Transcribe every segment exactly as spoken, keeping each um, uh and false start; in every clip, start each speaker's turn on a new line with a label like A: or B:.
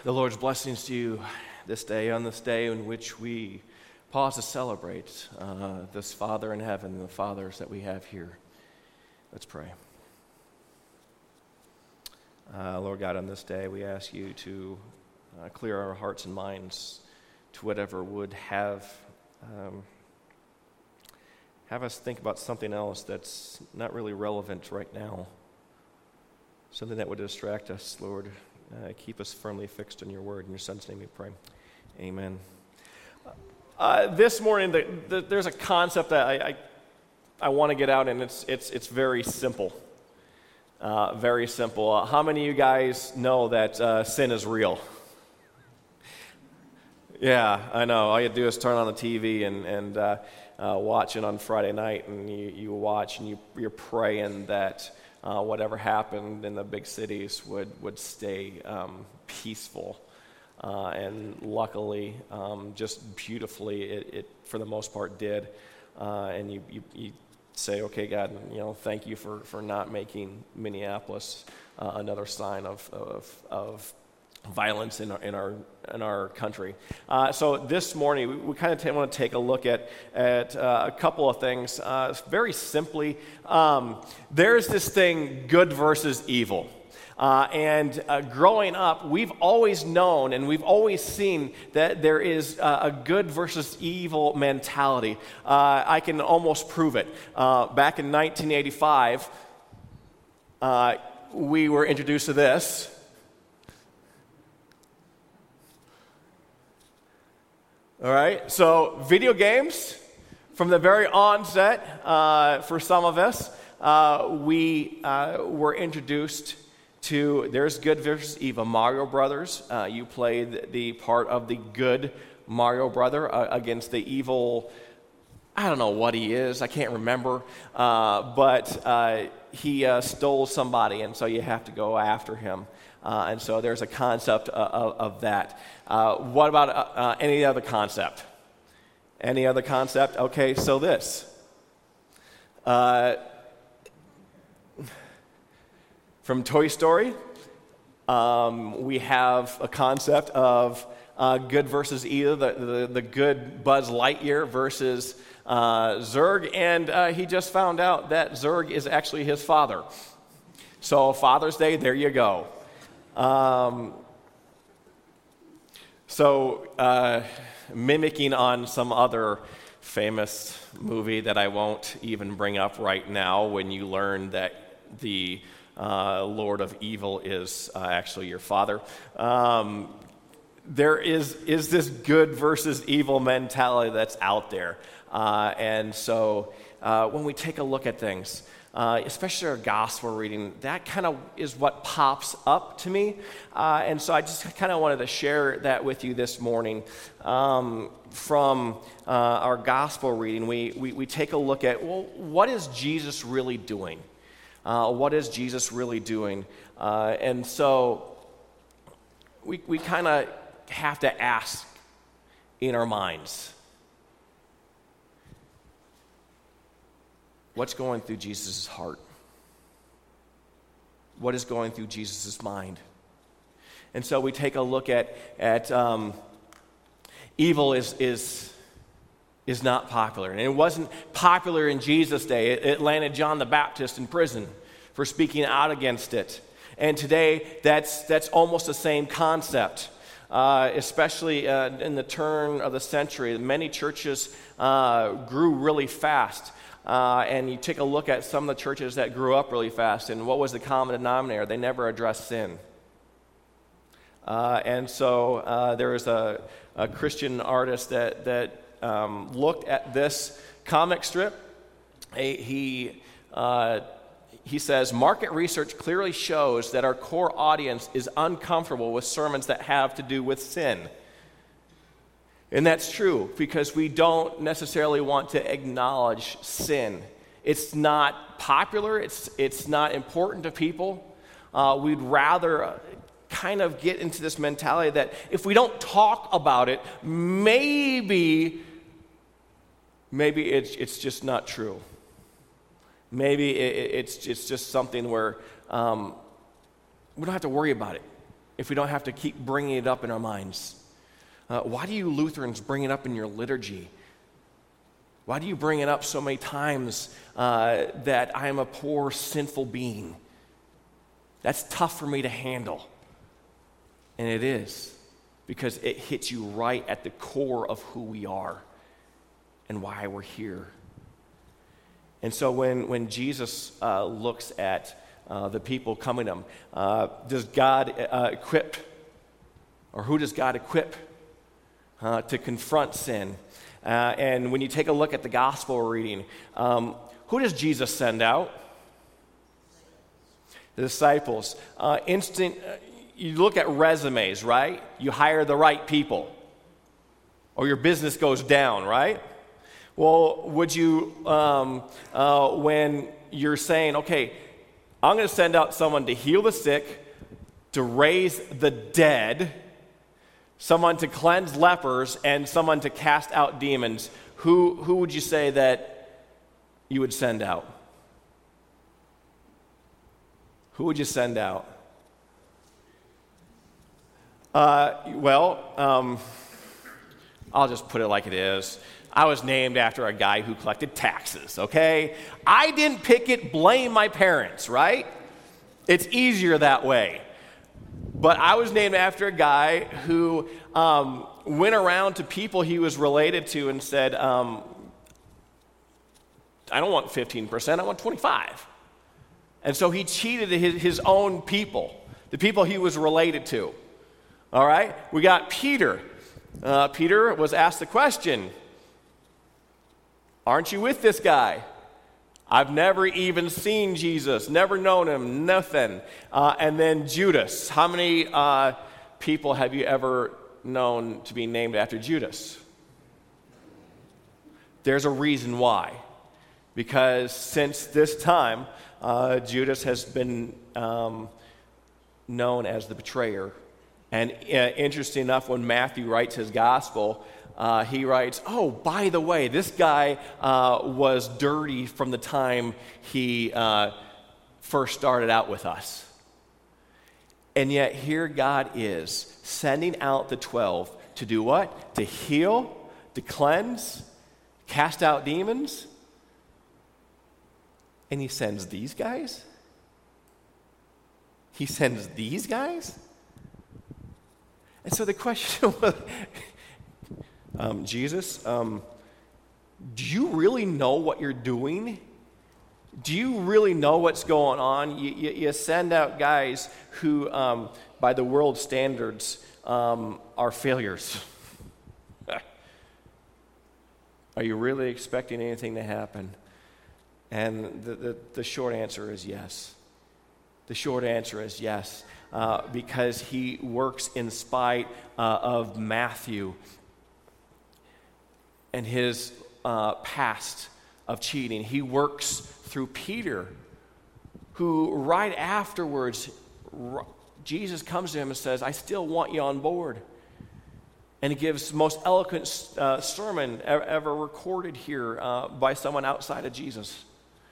A: The Lord's blessings to you this day, on this day in which we pause to celebrate uh, this Father in heaven, the fathers that we have here. Let's pray. Uh, Lord God, on this day, we ask you to uh, clear our hearts and minds to whatever would have um, have us think about something else that's not really relevant right now, something that would distract us, Lord. Uh, keep us firmly fixed on your word. In your Son's name we pray. Amen. Uh, this morning, the, the, there's a concept that I, I, I want to get out, and it's, it's, it's very simple. Uh, very simple. Uh, how many of you guys know that uh, sin is real? Yeah, I know. All you do is turn on the T V and, and uh, uh, watch it on Friday night, and you, you watch and you, you're praying that Uh, whatever happened in the big cities would, would stay um, peaceful. Uh, and luckily, um, just beautifully, it, it for the most part did. Uh, and you, you, you say, okay, God, you know, thank you for, for not making Minneapolis uh, another sign of, of, of violence in our in our, in our country. Uh, so this morning, we, we kind of t- want to take a look at at uh, a couple of things. Uh, very simply, um, there's this thing, good versus evil. Uh, and uh, growing up, we've always known and we've always seen that there is uh, a good versus evil mentality. Uh, I can almost prove it. Uh, back in nineteen eighty-five, uh, we were introduced to this. All right, so video games, from the very onset, uh, for some of us, uh, we uh, were introduced to, there's good versus evil. Mario Brothers, uh, you played the part of the good Mario brother uh, against the evil, I don't know what he is, I can't remember, uh, but uh, he uh, stole somebody, and so you have to go after him. Uh, and so there's a concept of, of, of that. Uh, what about uh, uh, any other concept? Any other concept? Okay, so this. Uh, from Toy Story, um, we have a concept of uh, good versus evil, the, the, the good Buzz Lightyear versus uh, Zurg, and uh, he just found out that Zurg is actually his father. So Father's Day, there you go. Um, so, uh, mimicking on some other famous movie that I won't even bring up right now, when you learn that the uh, Lord of Evil is uh, actually your father, um, there is, is this good versus evil mentality that's out there. Uh, and so uh, when we take a look at things, Uh, especially our gospel reading, that kind of is what pops up to me. Uh, and so I just kind of wanted to share that with you this morning. Um, from uh, our gospel reading, we, we, we take a look at, well, what is Jesus really doing? Uh, what is Jesus really doing? Uh, and so we, we kind of have to ask in our minds, what's going through Jesus' heart? What is going through Jesus' mind? And so we take a look at at um, evil is is is not popular, and it wasn't popular in Jesus' day. It, it landed John the Baptist in prison for speaking out against it. And today, that's that's almost the same concept. Uh, especially uh, in the turn of the century, many churches uh, grew really fast. Uh, and you take a look at some of the churches that grew up really fast, and what was the common denominator? They never addressed sin. Uh, and so uh, there was a, a Christian artist that, that um, looked at this comic strip. He, he, uh, he says, market research clearly shows that our core audience is uncomfortable with sermons that have to do with sin. And that's true, because we don't necessarily want to acknowledge sin. It's not popular. It's it's not important to people. Uh, we'd rather kind of get into this mentality that if we don't talk about it, maybe, maybe it's it's just not true. Maybe it, it's it's just something where um, we don't have to worry about it. if we don't have to keep bringing it up in our minds? Uh, why do you Lutherans bring it up in your liturgy? Why do you bring it up so many times uh, that I am a poor, sinful being? That's tough for me to handle. And it is, because it hits you right at the core of who we are and why we're here. And so when, when Jesus uh, looks at uh, the people coming to him, uh, does God uh, equip, or who does God equip uh, to confront sin? Uh, and when you take a look at the gospel reading, um, who does Jesus send out? The disciples. Uh, instant, uh, you look at resumes, right? You hire the right people, or your business goes down, right? Well, would you, um, uh, when you're saying, okay, I'm going to send out someone to heal the sick, to raise the dead, someone to cleanse lepers, and someone to cast out demons, who, who would you say that you would send out? Who would you send out? Uh, well, um, I'll just put it like it is. I was named after a guy who collected taxes, okay? I didn't pick it, blame my parents, right? It's easier that way. But I was named after a guy who um, went around to people he was related to and said, um, I don't want fifteen percent, I want twenty-five. And so he cheated his, his own people, the people he was related to. All right? We got Peter. Uh, Peter was asked the question, aren't you with this guy? I've never even seen Jesus, never known him, nothing. Uh, and then Judas. How many uh, people have you ever known to be named after Judas? There's a reason why. Because since this time, uh, Judas has been um, known as the betrayer. And uh, interesting enough, when Matthew writes his gospel, Uh, he writes, oh, by the way, this guy uh, was dirty from the time he uh, first started out with us. And yet here God is sending out the twelve to do what? To heal, to cleanse, cast out demons. And he sends these guys? He sends these guys? And so the question was, Um, Jesus, um, do you really know what you're doing? Do you really know what's going on? You, you, you send out guys who, um, by the world standards, um, are failures. Are you really expecting anything to happen? And the, the, the short answer is yes. The short answer is yes, uh, because he works in spite uh, of Matthew and his uh, past of cheating. He works through Peter, who right afterwards, r- Jesus comes to him and says, I still want you on board. And he gives the most eloquent uh, sermon ever, ever recorded here uh, by someone outside of Jesus.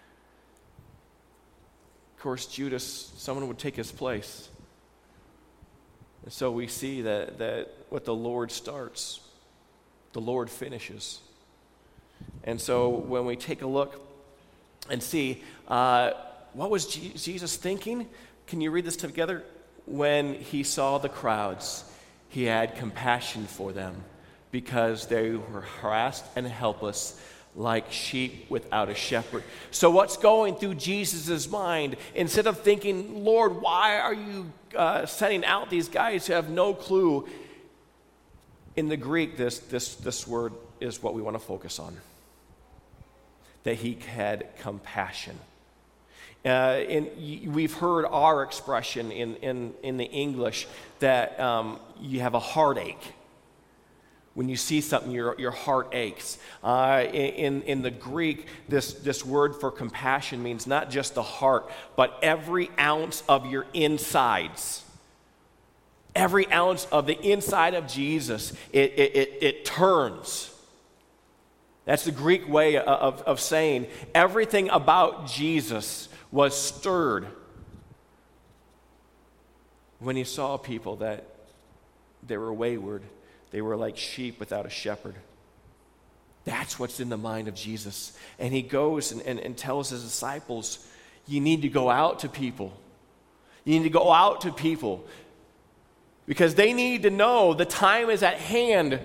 A: Of course, Judas, someone would take his place. And so we see that, that what the Lord starts, the Lord finishes. And so when we take a look and see, uh, what was G- Jesus thinking? Can you read this together? When he saw the crowds, he had compassion for them because they were harassed and helpless like sheep without a shepherd. So what's going through Jesus' mind? Instead of thinking, Lord, why are you uh, sending out these guys who have no clue? In the Greek, this, this, this word is what we want to focus on. That he had compassion. Uh, in, we've heard our expression in, in, in the English that um, you have a heartache. When you see something, your, your heart aches. Uh, in, in the Greek, this, this word for compassion means not just the heart, but every ounce of your insides. Every ounce of the inside of Jesus, it, it, it, it turns. That's the Greek way of, of saying everything about Jesus was stirred. When he saw people that they were wayward, they were like sheep without a shepherd. That's what's in the mind of Jesus. And he goes and, and, and tells his disciples, you need to go out to people. You need to go out to people because they need to know the time is at hand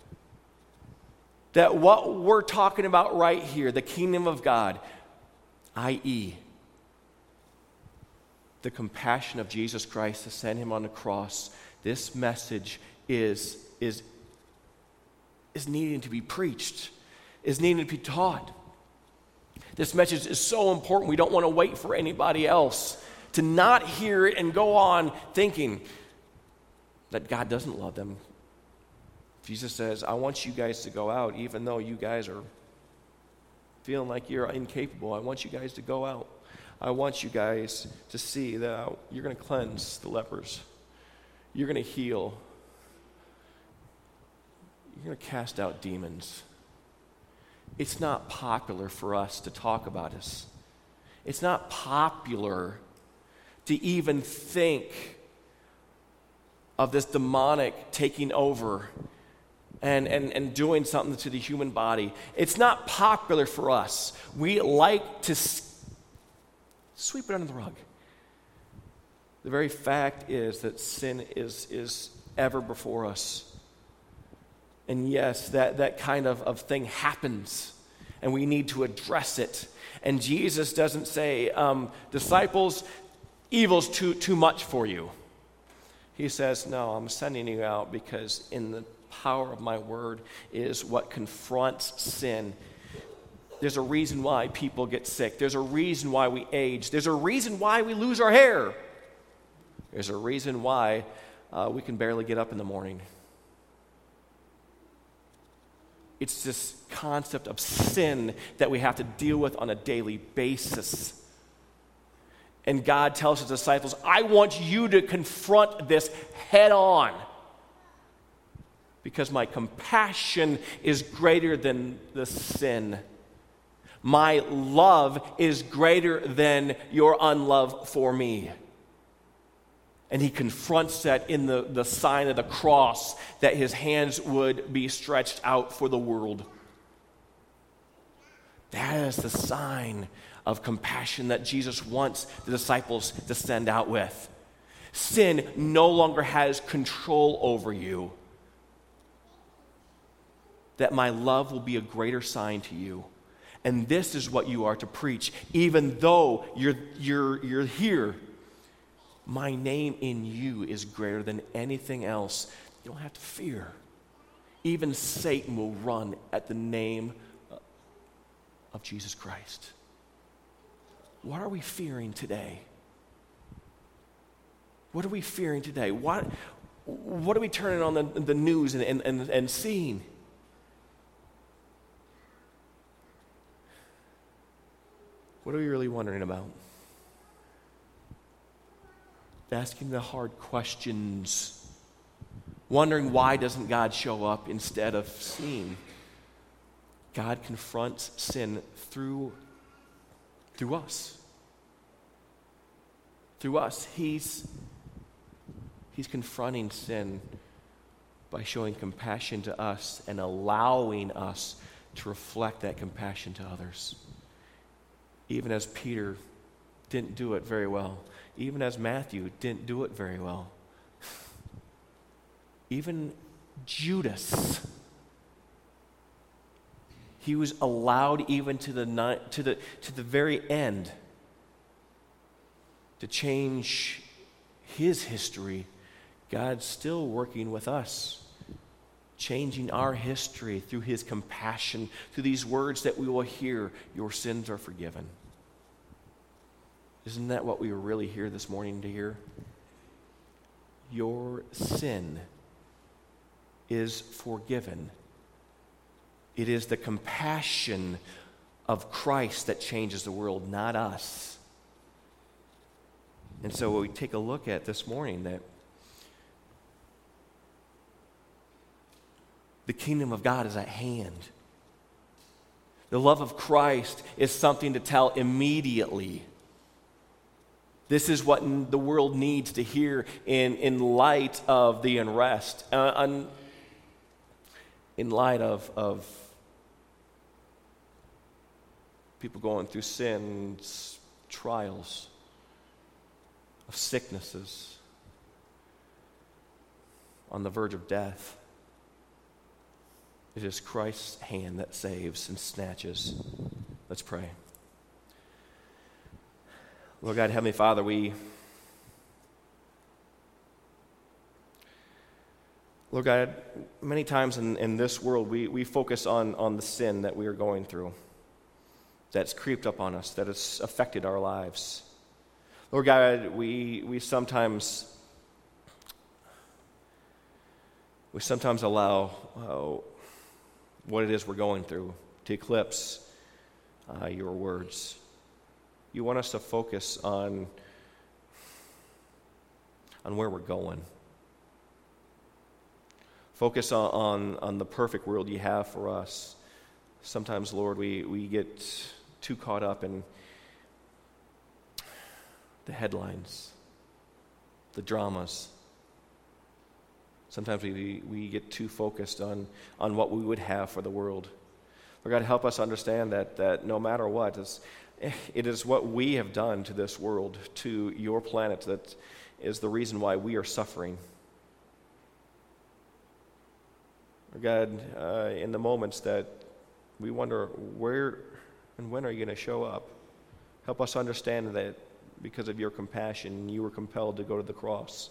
A: that what we're talking about right here, the kingdom of God, that is the compassion of Jesus Christ to send him on the cross, this message is, is, is needing to be preached, is needing to be taught. This message is so important, we don't want to wait for anybody else to not hear it and go on thinking that God doesn't love them. Jesus says, I want you guys to go out, even though you guys are feeling like you're incapable. I want you guys to go out. I want you guys to see that you're going to cleanse the lepers. You're going to heal. You're going to cast out demons. It's not popular for us to talk about this. It's not popular to even think of this demonic taking over and, and, and doing something to the human body. It's not popular for us. We like to s- sweep it under the rug. The very fact is that sin is, is ever before us. And yes, that, that kind of, of thing happens, and we need to address it. And Jesus doesn't say, um, disciples, evil's too, too much for you. He says, no, I'm sending you out because in the power of my word is what confronts sin. There's a reason why people get sick. There's a reason why we age. There's a reason why we lose our hair. There's a reason why uh, we can barely get up in the morning. It's this concept of sin that we have to deal with on a daily basis. And God tells his disciples, I want you to confront this head on because my compassion is greater than the sin. My love is greater than your unlove for me. And he confronts that in the, the sign of the cross, that his hands would be stretched out for the world. That is the sign of compassion that Jesus wants the disciples to send out with. Sin no longer has control over you. That my love will be a greater sign to you. And this is what you are to preach. Even though you're, you're, you're here, my name in you is greater than anything else. You don't have to fear. Even Satan will run at the name of Jesus Christ. What are we fearing today? What are we fearing today? What, what are we turning on the, the news and, and, and, and seeing? What are we really wondering about? Asking the hard questions. Wondering why doesn't God show up instead of seeing. God confronts sin through, through us. Through us. He's, he's confronting sin by showing compassion to us and allowing us to reflect that compassion to others. Even as Peter didn't do it very well. Even as Matthew didn't do it very well. Even Judas, he was allowed even to the ni- to the to the very end to change his history. God's still working with us, changing our history through his compassion, through these words that we will hear, your sins are forgiven. Isn't that what we were really here this morning to hear? Your sin is forgiven. It is the compassion of Christ that changes the world, not us. And so we take a look at this morning that the kingdom of God is at hand. The love of Christ is something to tell immediately. This is what n- the world needs to hear in, in light of the unrest, uh, un, in light of, of people going through sins, trials, of sicknesses, on the verge of death. It is Christ's hand that saves and snatches. Let's pray. Lord God, Heavenly Father, we, Lord God, many times in, in this world, we, we focus on, on the sin that we are going through, that's creeped up on us, that has affected our lives. Lord God, we, we sometimes, we sometimes allow uh, what it is we're going through to eclipse uh, your words. You want us to focus on, on where we're going. Focus on, on, on the perfect world you have for us. Sometimes, Lord, we, we get too caught up in the headlines, the dramas. Sometimes we, we get too focused on, on what we would have for the world. Lord God, help us understand that, that no matter what, it's, it is what we have done to this world, to your planet, that is the reason why we are suffering. Lord God, uh, in the moments that we wonder where and when are you going to show up, help us understand that because of your compassion, you were compelled to go to the cross.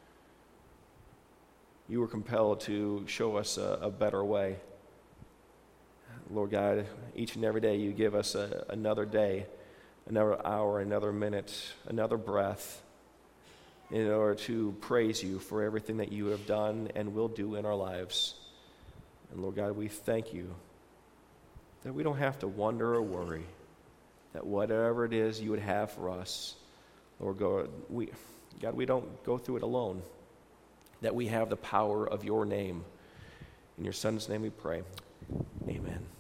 A: You were compelled to show us a, a better way. Lord God, each and every day you give us a, another day, another hour, another minute, another breath in order to praise you for everything that you have done and will do in our lives. And Lord God, we thank you that we don't have to wonder or worry, that whatever it is you would have for us, Lord God, we, God, we don't go through it alone, that we have the power of your name. In your Son's name we pray. Amen.